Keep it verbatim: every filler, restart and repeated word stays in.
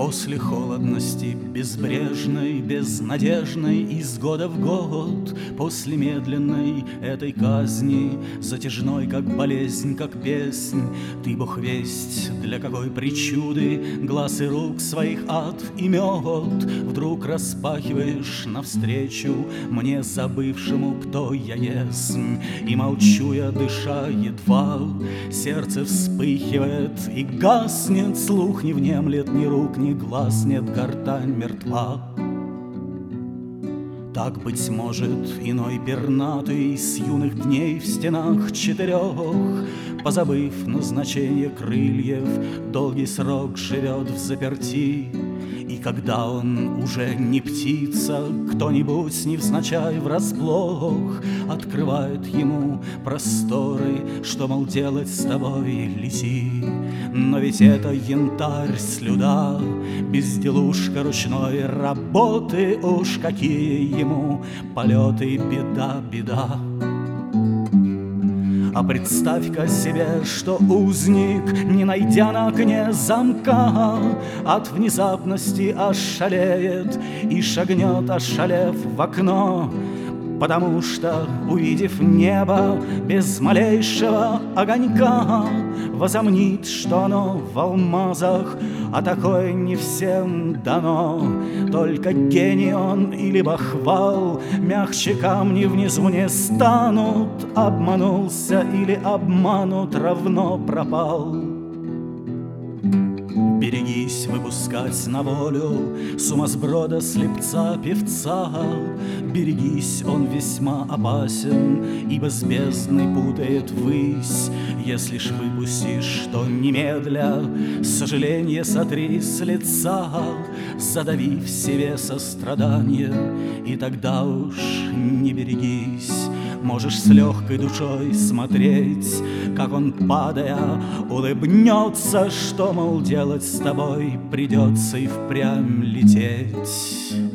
После холодности безбрежной, безнадежной, из года в год, после медленной этой казни, затяжной, как болезнь, как песнь, ты, Бог весть, для какой причуды глаз и рук своих ад и мед вдруг распахиваешь навстречу мне, забывшему, кто я есмь, и молчу я, дыша едва, сердце вспыхивает и гаснет, слух не внемлет, ни рук, ни глаз нет, гортань мертва. Так, быть может, иной пернатый с юных дней в стенах четырех, позабыв назначение крыльев, долгий срок живет в заперти. И когда он уже не птица, кто-нибудь невзначай врасплох открывает ему просторы, что, мол, делать с тобой, лети. Но ведь это янтарь слюда, безделушка ручной работы, уж какие ему полеты, беда, беда. А представь-ка себе, что узник, не найдя на окне замка, от внезапности ошалеет и шагнет, ошалев, в окно, потому что, увидев небо без малейшего огонька, возомнит, что оно в алмазах, а такое не всем дано. Только гений он или бахвал, мягче камни внизу не станут. Обманулся или обманут, равно пропал. Берегись выпускать на волю сумасброда, слепца, певца. Берегись, он весьма опасен, ибо с бездной путает ввысь. Если ж выпустишь, то немедля сожаление сотри с лица, задави в себе сострадание, и тогда уж не берегись. Можешь с легкой душой смотреть, как он, падая, улыбнется, что, мол, делать с тобой придется и впрямь лететь.